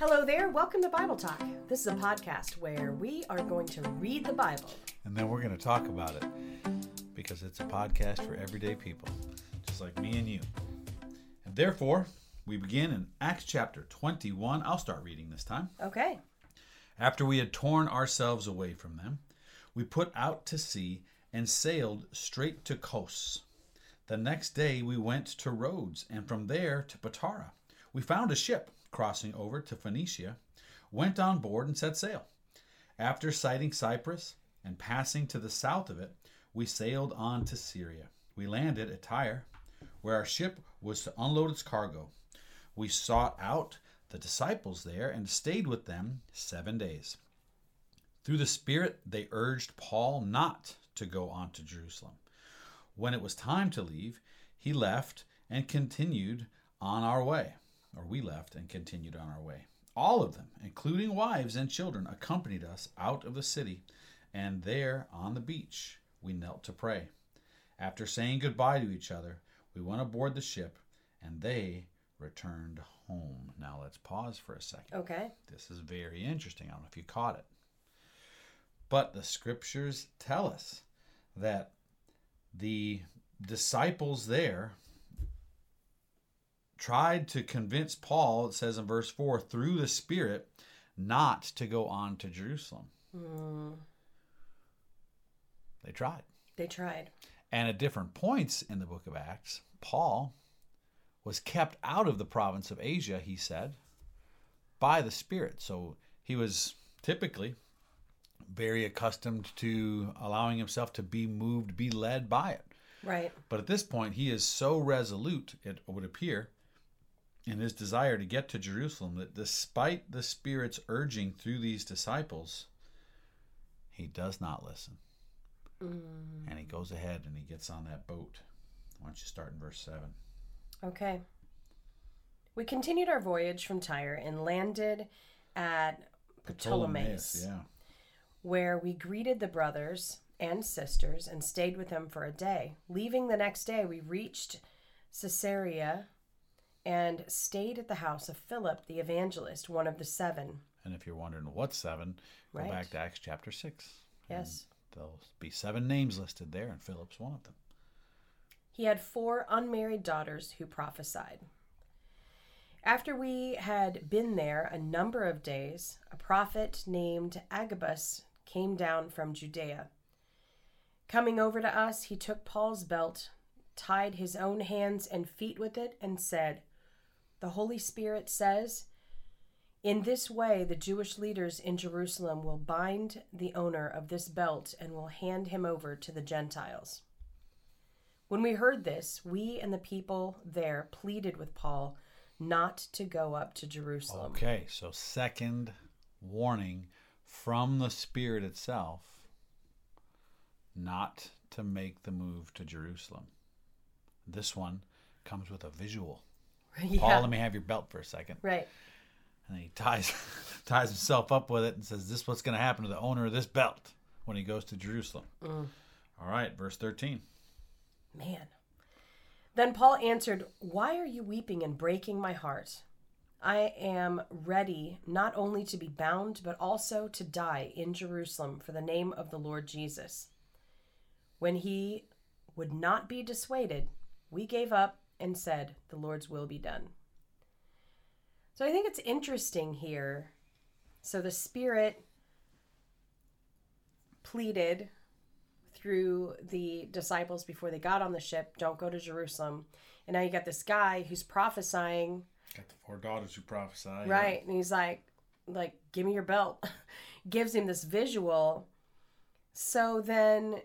Hello there, welcome to Bible Talk. This is a podcast where we are going to read the Bible. And then we're going to talk about it because it's a podcast for everyday people, just like me and you. And therefore, we begin in Acts chapter 21. I'll start reading this time. Okay. After we had torn ourselves away from them, we put out to sea and sailed straight to Kos. The next day we went to Rhodes, and from there to Patara. We found a ship crossing over to Phoenicia, went on board and set sail. After sighting Cyprus and passing to the south of it, we sailed on to Syria. We landed at Tyre, where our ship was to unload its cargo. We sought out the disciples there and stayed with them 7 days. Through the Spirit, they urged Paul not to go on to Jerusalem. When it was time to leave, he left and continued on our way. Or we left and continued on our way. All of them, including wives and children, accompanied us out of the city, and there on the beach we knelt to pray. After saying goodbye to each other, we went aboard the ship, and they returned home. Now let's pause for a second. Okay. This is very interesting. I don't know if you caught it. But the scriptures tell us that the disciples there tried to convince Paul, it says in verse 4, through the Spirit, not to go on to Jerusalem. They tried. And at different points in the book of Acts, Paul was kept out of the province of Asia, he said, by the Spirit. So he was typically very accustomed to allowing himself to be moved, be led by it. Right. But at this point, he is so resolute, it would appear, in his desire to get to Jerusalem, that despite the Spirit's urging through these disciples, he does not listen. And he goes ahead and he gets on that boat. Why don't you start in verse 7? Okay. We continued our voyage from Tyre and landed at Ptolemais, where we greeted the brothers and sisters and stayed with them for a day. Leaving the next day, we reached Caesarea and stayed at the house of Philip the evangelist, one of the 7. And if you're wondering what 7, go back to Acts chapter 6. Yes. There'll be 7 names listed there, and Philip's one of them. He had 4 unmarried daughters who prophesied. After we had been there a number of days, a prophet named Agabus came down from Judea. Coming over to us, he took Paul's belt, tied his own hands and feet with it, and said, "The Holy Spirit says, in this way the Jewish leaders in Jerusalem will bind the owner of this belt and will hand him over to the Gentiles." When we heard this, we and the people there pleaded with Paul not to go up to Jerusalem. Okay, so second warning from the Spirit itself, not to make the move to Jerusalem. This one comes with a visual. Yeah. Paul, let me have your belt for a second. Right. And he ties himself up with it and says, this is what's going to happen to the owner of this belt when he goes to Jerusalem. All right, verse 13. Man. Then Paul answered, "Why are you weeping and breaking my heart? I am ready not only to be bound, but also to die in Jerusalem for the name of the Lord Jesus." When he would not be dissuaded, we gave up and said, "The Lord's will be done." So I think it's interesting here. So the Spirit pleaded through the disciples before they got on the ship, don't go to Jerusalem. And now you got this guy who's prophesying. Got the 4 daughters who prophesy. Right. Yeah. And he's like, give me your belt. Gives him this visual. So then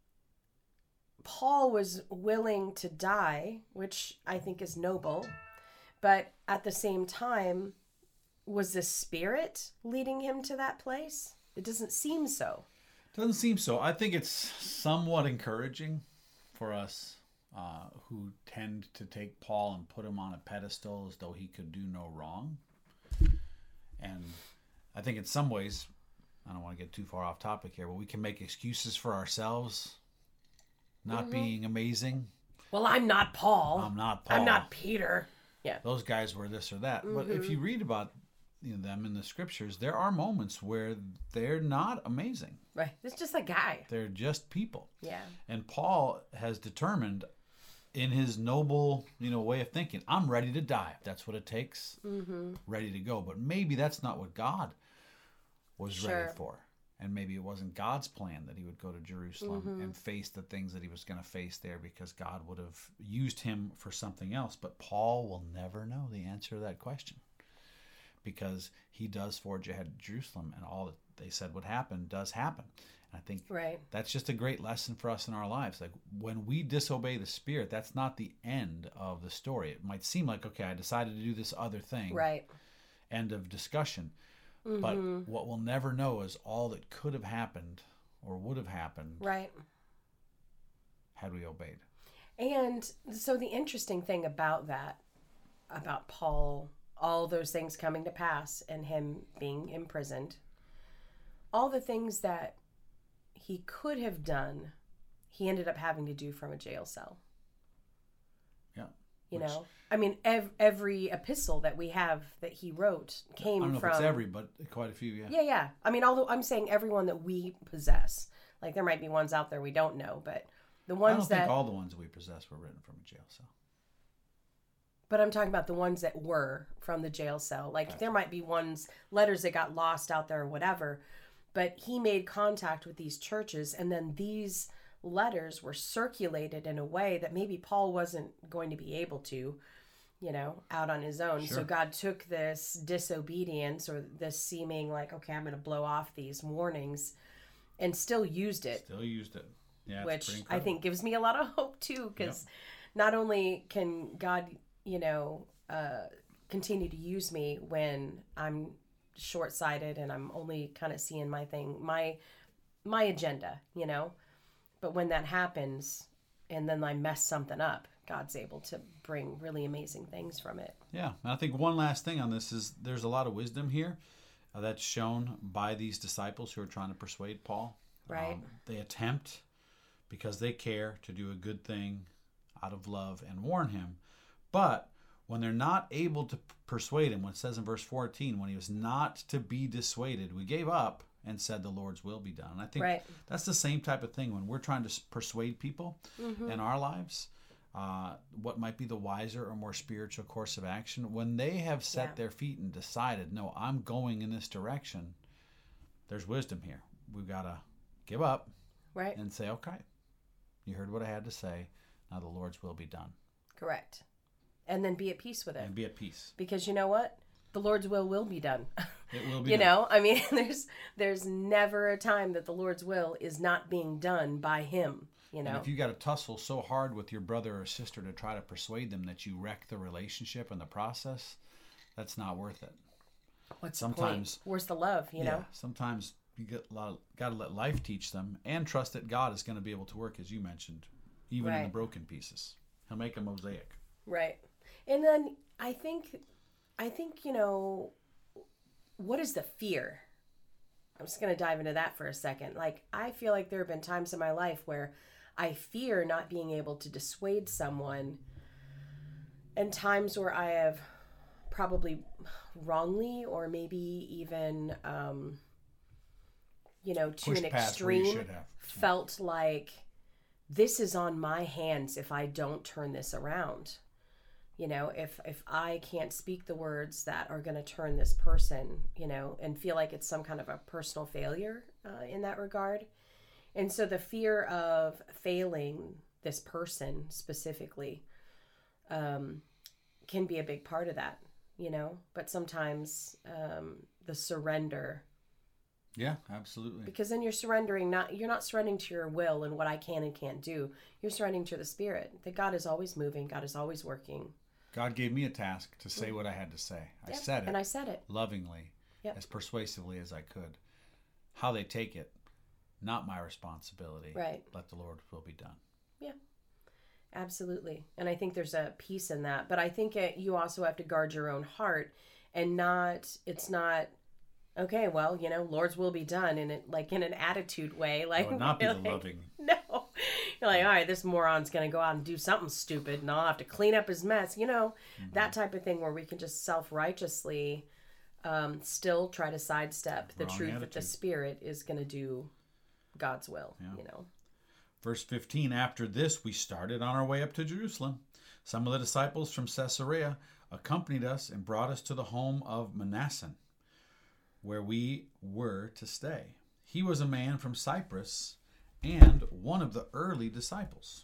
Paul was willing to die, which I think is noble. But at the same time, was the Spirit leading him to that place? It doesn't seem so. Doesn't seem so. I think it's somewhat encouraging for us who tend to take Paul and put him on a pedestal as though he could do no wrong. And I think in some ways, I don't want to get too far off topic here, but we can make excuses for ourselves not being amazing. Well, I'm not Paul. I'm not Paul. I'm not Peter. Yeah. Those guys were this or that. But if you read about them in the scriptures, there are moments where they're not amazing. Right. It's just a guy. They're just people. Yeah. And Paul has determined in his noble, way of thinking, I'm ready to die. If that's what it takes. Ready to go. But maybe that's not what God was ready for. And maybe it wasn't God's plan that he would go to Jerusalem and face the things that he was going to face there, because God would have used him for something else. But Paul will never know the answer to that question, because he does forge ahead to Jerusalem, and all that they said would happen does happen. And I think that's just a great lesson for us in our lives. Like, when we disobey the Spirit, that's not the end of the story. It might seem like, okay, I decided to do this other thing. Right. End of discussion. But what we'll never know is all that could have happened or would have happened had we obeyed. And so the interesting thing about that, about Paul, all those things coming to pass and him being imprisoned, all the things that he could have done, he ended up having to do from a jail cell. Yeah. I mean, every epistle that we have that he wrote came from... I don't know if it's every, but quite a few, yeah. Yeah. I mean, although I'm saying everyone that we possess. Like, there might be ones out there we don't know, but the ones that... I don't think all the ones that we possess were written from a jail cell. But I'm talking about the ones that were from the jail cell. Like, there might be letters that got lost out there or whatever, but he made contact with these churches, and then these letters were circulated in a way that maybe Paul wasn't going to be able to, out on his own. Sure. So God took this disobedience, or this seeming like, okay, I'm going to blow off these warnings, and still used it. Yeah. Which I think gives me a lot of hope too, because not only can God, continue to use me when I'm short-sighted and I'm only kind of seeing my thing, my agenda, but when that happens and then I mess something up, God's able to bring really amazing things from it. Yeah. And I think one last thing on this is there's a lot of wisdom here that's shown by these disciples who are trying to persuade Paul. Right. They attempt, because they care, to do a good thing out of love and warn him. But when they're not able to persuade him, when it says in verse 14, when he was not to be dissuaded, we gave up and said the Lord's will be done. And I think that's the same type of thing when we're trying to persuade people in our lives, what might be the wiser or more spiritual course of action. When they have set their feet and decided, no, I'm going in this direction, there's wisdom here. We've got to give up and say, okay, you heard what I had to say. Now the Lord's will be done. Correct. And then be at peace with it. And be at peace. Because you know what? The Lord's will be done. It will be done. I mean, there's never a time that the Lord's will is not being done by him, And if you got to tussle so hard with your brother or sister to try to persuade them that you wreck the relationship and the process, that's not worth it. What's the point? Where's the love, know? Sometimes you got to let life teach them, and trust that God is going to be able to work, as you mentioned, even in the broken pieces. He'll make a mosaic. Right. And then I think, what is the fear? I'm just going to dive into that for a second. Like, I feel like there have been times in my life where I fear not being able to dissuade someone, and times where I have probably wrongly, or maybe even, to an extreme, felt like this is on my hands if I don't turn this around. If I can't speak the words that are going to turn this person, and feel like it's some kind of a personal failure in that regard. And so the fear of failing this person specifically can be a big part of that, but sometimes the surrender. Yeah, absolutely. Because then you're not surrendering to your will and what I can and can't do. You're surrendering to the Spirit, that God is always moving. God is always working. God gave me a task to say what I had to say. I said it. And I said it. Lovingly, as persuasively as I could. How they take it, not my responsibility. Right. Let the Lord's will be done. Yeah, absolutely. And I think there's a peace in that. But I think you also have to guard your own heart, and it's not, okay, well, Lord's will be done in an attitude way. Like, that would not be the loving. No. You're like, all right, this moron's going to go out and do something stupid, and I'll have to clean up his mess. That type of thing where we can just self-righteously still try to sidestep the Wrong truth that the attitude. Spirit is going to do God's will, Verse 15, after this, we started on our way up to Jerusalem. Some of the disciples from Caesarea accompanied us and brought us to the home of Manasseh, where we were to stay. He was a man from Cyprus and one of the early disciples.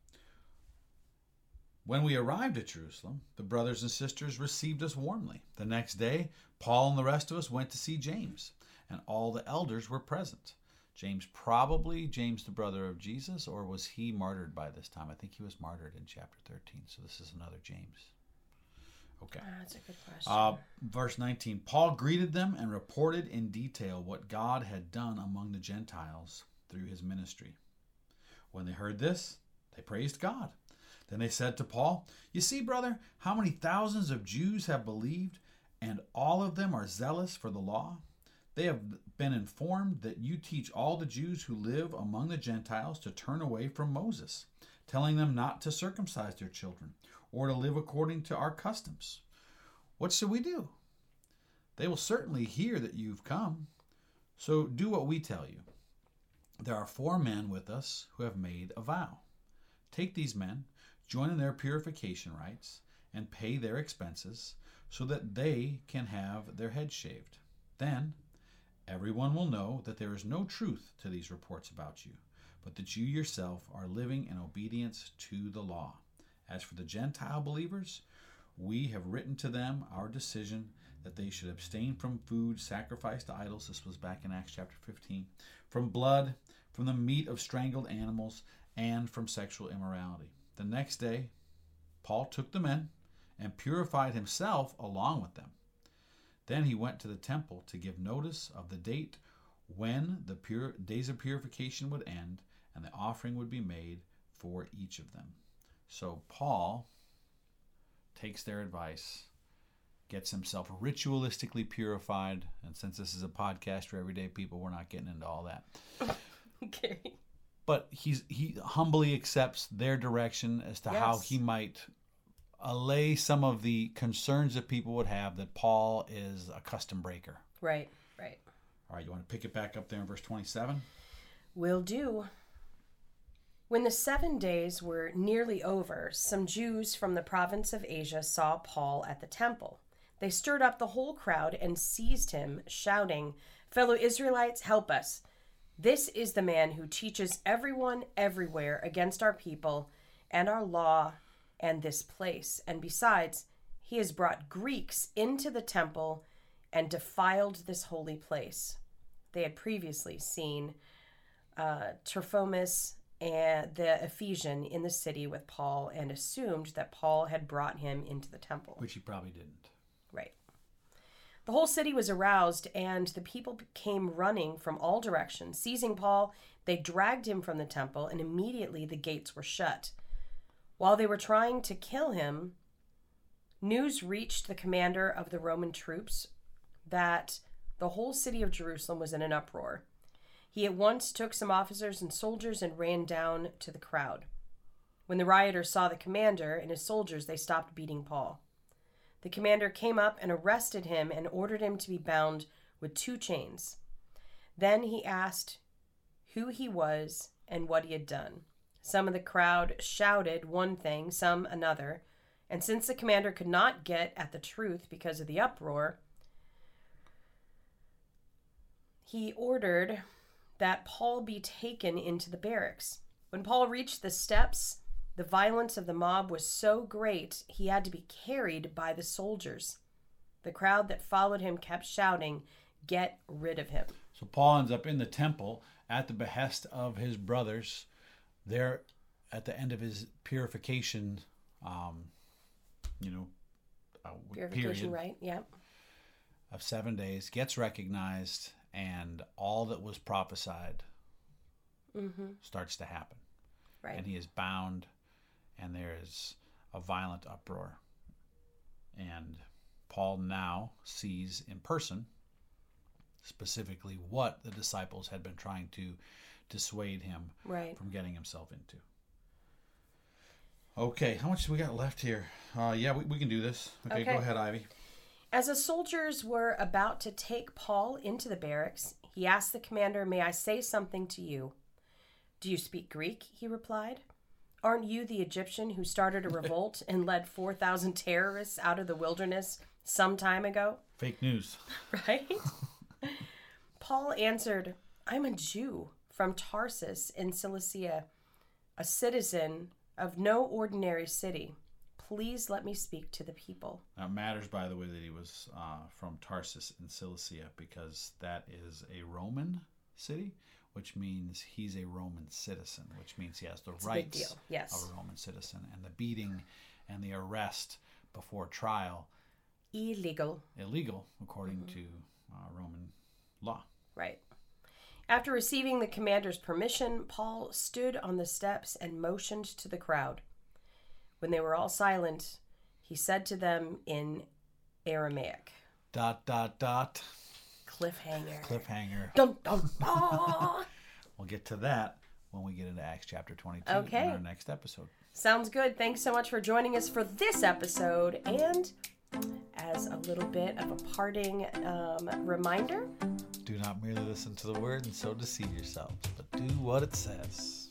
When we arrived at Jerusalem, the brothers and sisters received us warmly. The next day, Paul and the rest of us went to see James, and all the elders were present. James, the brother of Jesus, or was he martyred by this time? I think he was martyred in chapter 13, so this is another James. Okay. That's a good question. Verse 19, Paul greeted them and reported in detail what God had done among the Gentiles through his ministry. When they heard this, they praised God. Then they said to Paul, "You see, brother, how many thousands of Jews have believed, and all of them are zealous for the law? They have been informed that you teach all the Jews who live among the Gentiles to turn away from Moses, telling them not to circumcise their children or to live according to our customs. What shall we do? They will certainly hear that you've come. So do what we tell you. There are 4 men with us who have made a vow. Take these men, join in their purification rites, and pay their expenses so that they can have their heads shaved. Then everyone will know that there is no truth to these reports about you, but that you yourself are living in obedience to the law. As for the Gentile believers, we have written to them our decision that they should abstain from food sacrificed to idols." This was back in Acts chapter 15. "From blood, from the meat of strangled animals, and from sexual immorality." The next day, Paul took the men and purified himself along with them. Then he went to the temple to give notice of the date when the days of purification would end and the offering would be made for each of them. So Paul takes their advice, gets himself ritualistically purified, and since this is a podcast for everyday people, we're not getting into all that. Okay. But he humbly accepts their direction as to how he might allay some of the concerns that people would have that Paul is a custom breaker. Right. All right, you want to pick it back up there in verse 27? Will do. When the 7 days were nearly over, some Jews from the province of Asia saw Paul at the temple. They stirred up the whole crowd and seized him, shouting, "Fellow Israelites, help us. This is the man who teaches everyone everywhere against our people and our law and this place. And besides, he has brought Greeks into the temple and defiled this holy place." They had previously seen Trophimus and the Ephesian in the city with Paul and assumed that Paul had brought him into the temple. Which he probably didn't. Right. The whole city was aroused, and the people came running from all directions. Seizing Paul, they dragged him from the temple, and immediately the gates were shut. While they were trying to kill him, news reached the commander of the Roman troops that the whole city of Jerusalem was in an uproar. He at once took some officers and soldiers and ran down to the crowd. When the rioters saw the commander and his soldiers, they stopped beating Paul. The commander came up and arrested him and ordered him to be bound with 2 chains. Then he asked who he was and what he had done. Some of the crowd shouted one thing, some another, and since the commander could not get at the truth because of the uproar, he ordered that Paul be taken into the barracks. When Paul reached the steps, the violence of the mob was so great he had to be carried by the soldiers. The crowd that followed him kept shouting, "Get rid of him." So Paul ends up in the temple at the behest of his brothers. There at the end of his purification, Purification, period right? Yep. of 7 days, gets recognized, and all that was prophesied starts to happen. Right. And he is bound, and there is a violent uproar. And Paul now sees in person specifically what the disciples had been trying to dissuade him from getting himself into. Okay, how much do we got left here? We can do this. Okay, go ahead, Ivy. As the soldiers were about to take Paul into the barracks, he asked the commander, "May I say something to you?" "Do you speak Greek?" he replied. "Aren't you the Egyptian who started a revolt and led 4,000 terrorists out of the wilderness some time ago?" Fake news. Right? Paul answered, "I'm a Jew from Tarsus in Cilicia, a citizen of no ordinary city. Please let me speak to the people." Now, it matters, by the way, that he was from Tarsus in Cilicia, because that is a Roman city, which means he's a Roman citizen, which means he has the rights yes. of a Roman citizen. And the beating and the arrest before trial, Illegal, according to Roman law. right. After receiving the commander's permission, Paul stood on the steps and motioned to the crowd. When they were all silent, he said to them in Aramaic. ... Cliffhanger. Dun, dun, dun. We'll get to that when we get into Acts chapter 22 Okay. in our next episode. Sounds good. Thanks so much for joining us for this episode. And as a little bit of a parting reminder, do not merely listen to the word and so deceive yourselves, but do what it says.